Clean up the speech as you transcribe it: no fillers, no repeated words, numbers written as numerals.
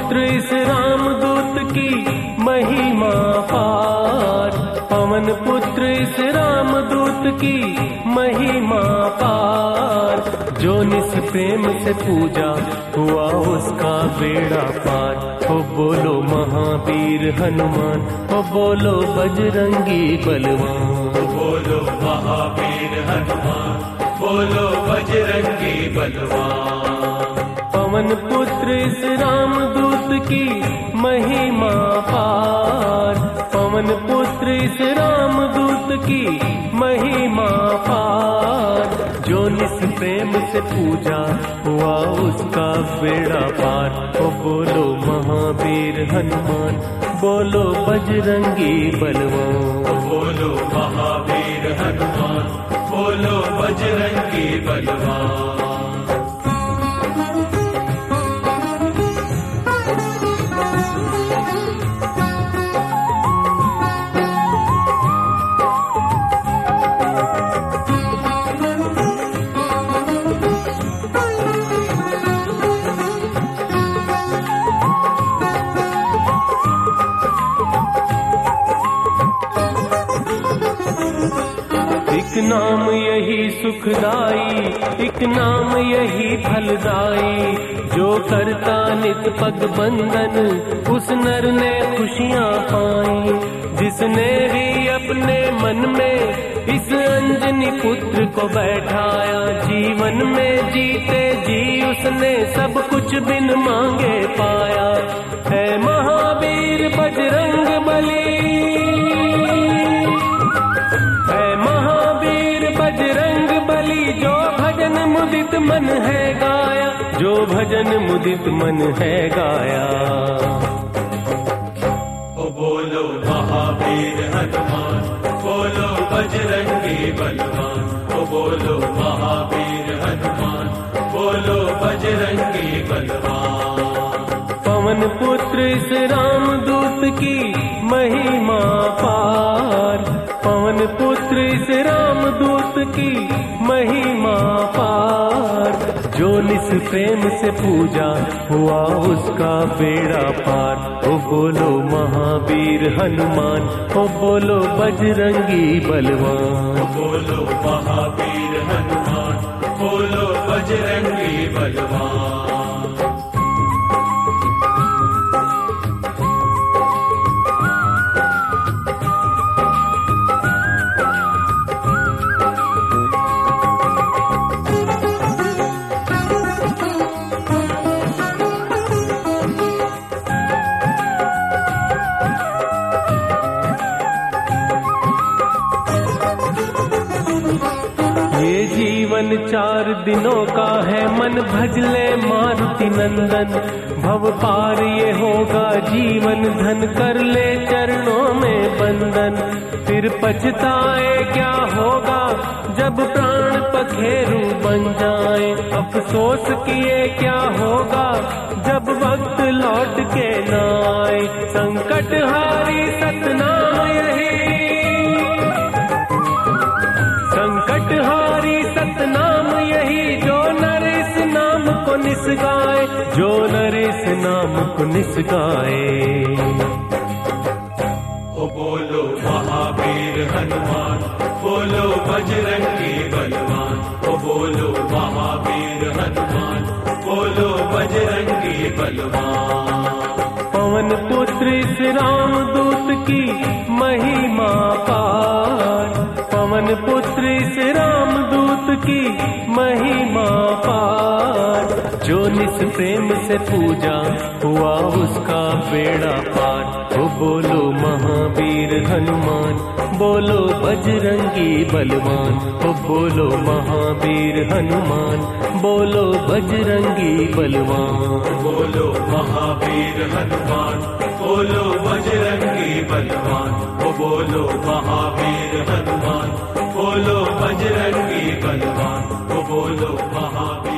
पुत्र इस रामदूत की महिमा पार। पवन पुत्र इस रामदूत की महिमा पार। जो निस प्रेम से पूजा हुआ उसका बेड़ा पार। ओ बोलो महावीर हनुमान, ओ बोलो बजरंगी बलवान। बोलो महावीर हनुमान, बोलो बजरंगी बलवान। पवन पुत्र इस रामदूत की महिमा पार। पवन पुत्र इस रामदूत की महिमा पार। जो निस प्रेम से पूजा हुआ उसका बेड़ा पार। ओ बोलो महावीर हनुमान, बोलो बजरंगी बलवान। बोलो महावीर हनुमान, बोलो बजरंगी बलवान। एक नाम यही सुखदाई, एक नाम यही फलदाई। जो करता नित पग बंधन, उस नर ने खुशियाँ पाई। जिसने भी अपने मन में इस अंजनी पुत्र को बैठाया, जीवन में जीते जी उसने सब कुछ बिन मांगे पाया। है महावीर बजरंग बली, बजरंग बली। जो भजन मुदित मन है गाया, जो भजन मुदित मन है गाया। ओ बोलो महावीर हनुमान, बोलो बजरंगी बलवान। ओ बोलो महावीर हनुमान, बोलो बजरंगी बलवान। पवन पुत्र इस रामदूत की महिमा पार। पवन पुत्र इस रामदूत की महिमा पार। जो निस प्रेम से पूजा हुआ उसका बेड़ा पार। ओ बोलो महावीर हनुमान, ओ बोलो बजरंगी बलवान। बोलो महावीर हनुमान, बोलो बजरंगी बलवान। ये जीवन 4 दिनों का है, मन भजले मारुति नंदन। भव पार ये होगा जीवन धन, कर ले चरणों में बंधन। फिर पछताए क्या होगा जब प्राण पखेरु बन जाए। अफसोस किए क्या होगा जब वक्त लौट के न आए। संकट हारी सतनाम यही, संकट हारी सतनाम यही। जो नर इस नाम को निस गाए, जो नर इस नाम को निस गाए। ओ बोलो महावीर हनुमान, बोलो बजरंगी बलवान। ओ बोलो महावीर हनुमान, बोलो बजरंगी बलवान। पवन पुत्र इस रामदूत की महिमा पार। पवन पुत्र इस रामदूत की महिमा पार। जो निस प्रेम से पूजा हुआ उसका बेड़ा पार। ओ बोलो महावीर हनुमान, बोलो बजरंगी बलवान। ओ बोलो महावीर हनुमान, बोलो बजरंगी बलवान। बोलो महावीर हनुमान, बोलो बजरंगी बलवान। ओ बोलो महावीर हनुमान, बोलो बजरंगी बलवान। ओ बोलो महावीर